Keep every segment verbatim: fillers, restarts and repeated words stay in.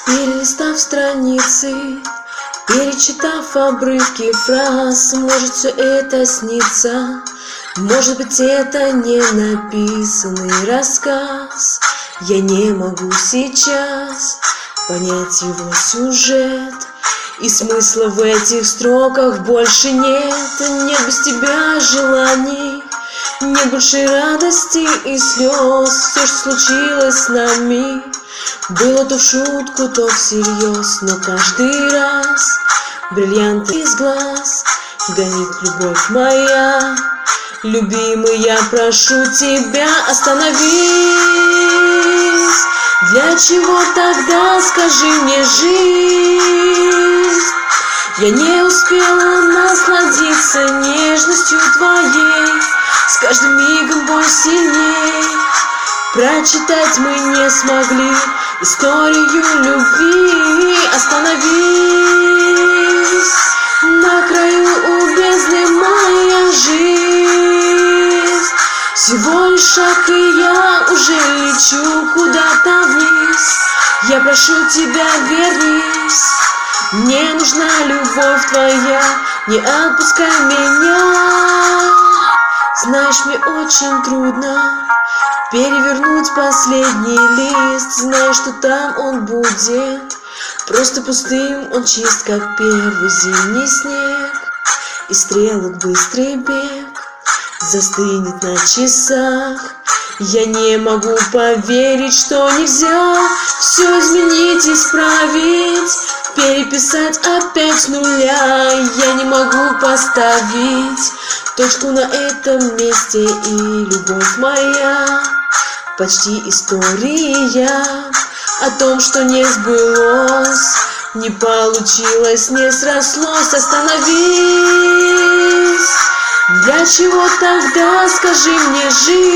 Перелистав страницы, перечитав обрывки фраз, может, все это снится, может быть, это не написанный рассказ. Я не могу сейчас понять его сюжет, и смысла в этих строках больше нет. Нет без тебя желаний, нет больше радости и слез. Все, что случилось с нами, было то в шутку, то всерьез, но каждый раз бриллианты из глаз гонит любовь моя. Любимый, я прошу тебя, остановись. Для чего тогда, скажи мне, жизнь? Я не успела насладиться нежностью твоей, с каждым мигом боль сильней. Прочитать мы не смогли историю любви. Остановись, на краю у бездны моя жизнь. Всего лишь шаг, и я уже лечу куда-то вниз. Я прошу тебя, вернись. Мне нужна любовь твоя, не отпускай меня. Знаешь, мне очень трудно перевернуть последний лист, зная, что там он будет просто пустым. Он чист, как первый зимний снег, и стрелок быстрый бег застынет на часах. Я не могу поверить, что нельзя все изменить, исправить, переписать опять с нуля. Я не могу поставить точку на этом месте, и любовь моя почти история о том, что не сбылось, не получилось, не срослось. Остановись. Для чего тогда, скажи мне,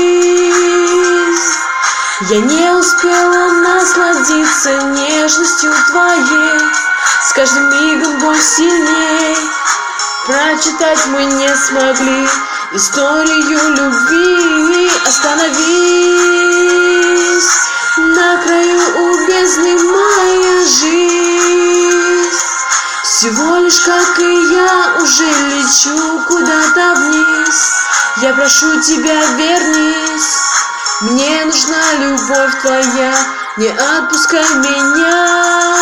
жизнь? Я не успела насладиться нежностью твоей, с каждым мигом боль сильней. Прочитать мы не смогли историю любви. Остановись, на краю у бездны моя жизнь. Всего лишь, как и я, уже лечу куда-то вниз. Я прошу тебя, вернись. Мне нужна любовь твоя, не отпускай меня.